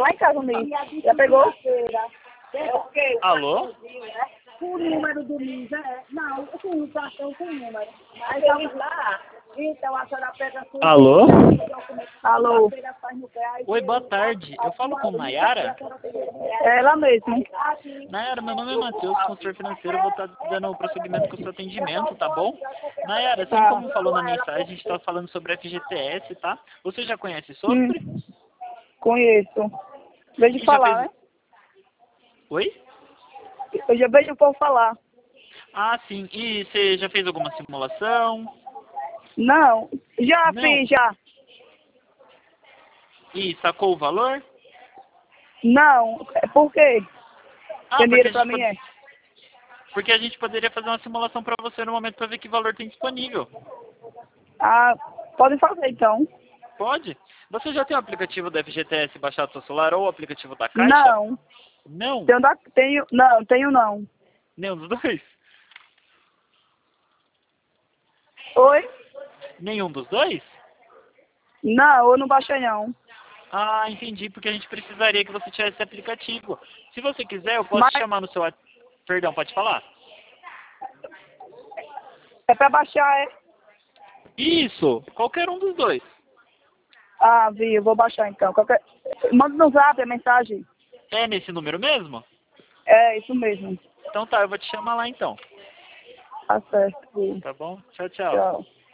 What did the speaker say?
lá em casa, Ney. Já pegou? Alô? O número do MIS, não, com o cartão com o número. Aí vamos lá. Então a senhora pega a sua. Alô? Alô? Oi, boa tarde. Eu falo com Nayara? É ela mesmo. Nayara, meu nome é Matheus, consultor financeiro. Eu vou estar dando prosseguimento com o seu atendimento, tá bom? Nayara, assim como falou na mensagem, a gente está falando sobre FGTS, tá? Você já conhece sobre? Conheço. Vejo E já falar, fez... né? Oi? Eu já vejo o povo falar. Ah, sim. E você já fez alguma simulação? Não, já Não. fiz, já. E sacou o valor? Não, por quê? Ah, Tem porque dinheiro pra mim, é? porque a gente poderia fazer uma simulação para você no momento para ver que valor tem disponível. Ah, pode fazer então. Pode? Você já tem o aplicativo da FGTS baixado no seu celular ou o aplicativo da Caixa? Não. Não? Tenho não. Nenhum dos dois? Oi? Nenhum dos dois? Não, eu não baixei não. Ah, entendi, porque a gente precisaria que você tivesse esse aplicativo. Se você quiser, eu posso Mas te chamar no seu... Perdão, pode falar? é pra baixar, é? Isso! Qualquer um dos dois. Ah, vi, eu vou baixar então. Manda no zap a mensagem. É nesse número mesmo? É, isso mesmo. Então tá, eu vou te chamar lá então. Tá certo. Vi. Tá bom? Tchau, tchau. Tchau.